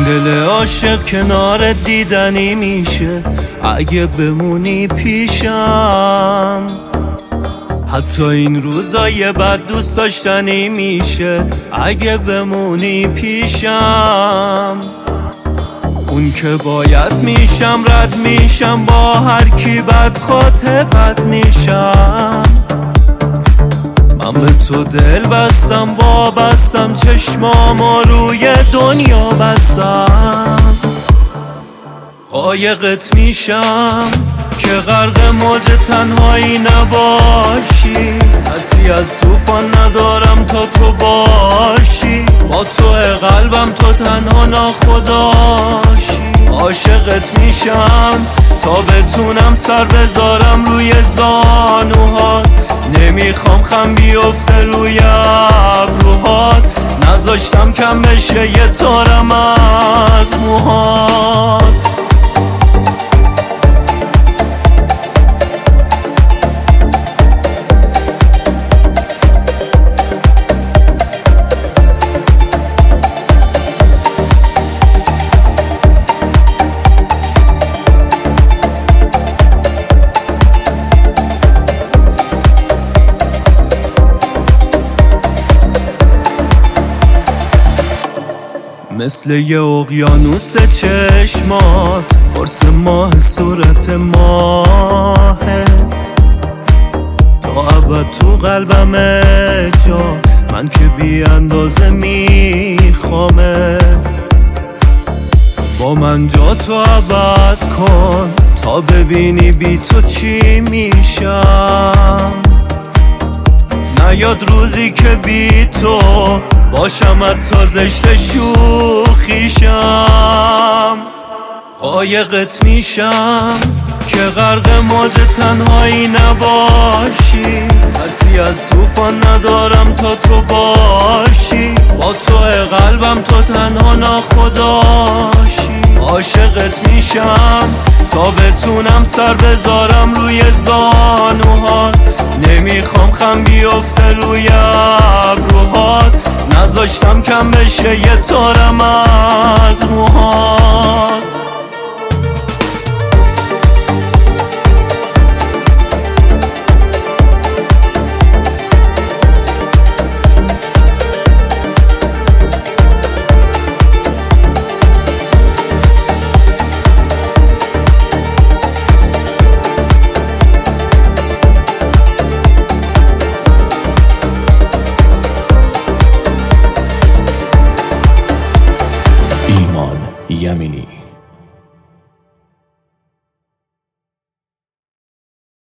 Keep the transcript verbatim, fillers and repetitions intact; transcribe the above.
دل عاشق کنار دیدنی میشه اگه بمونی پیشم. حتی این روزای بد دوست داشتنی میشه اگه بمونی پیشم. اون که باید میشم رد میشم، با هر کی بد خاطبت میشم. من به تو دل بستم، وابستم، چشمامو روی دنیا بستم. قایقت میشم که غرق موج تنهایی نباشی. ترسی از طوفان ندارم تا تو باشی. با تو قلبم تو تنها ناخداشی. عاشقت میشم تا بتونم سر بذارم روی زانوهات. نمیخوام خم بیفته روی ابروهات. نذاشتم کم بشه یه تارم از موهات. مثل یه اقیانوس چشمات، قرص ماه صورت ماهت. تا ابد تو قلبم جات، من که بی اندازه میخوامت. با من جا تو عوض کن تا ببینی بی تو چی میشم. نیاد روزی که بی تو باشم حتی زشت شوخیشم. قایقت میشم که غرق موج تنهایی نباشی. ترسی از طوفان ندارم تا تو باشی. با تو قلبم تو تنها ناخداشی. عاشقت میشم تا بتونم سر بذارم روی زانوهات. نمیخوام خم بیفته روی ابروهات. نذاشتم کم بشه یه تارم از موهات. یمینی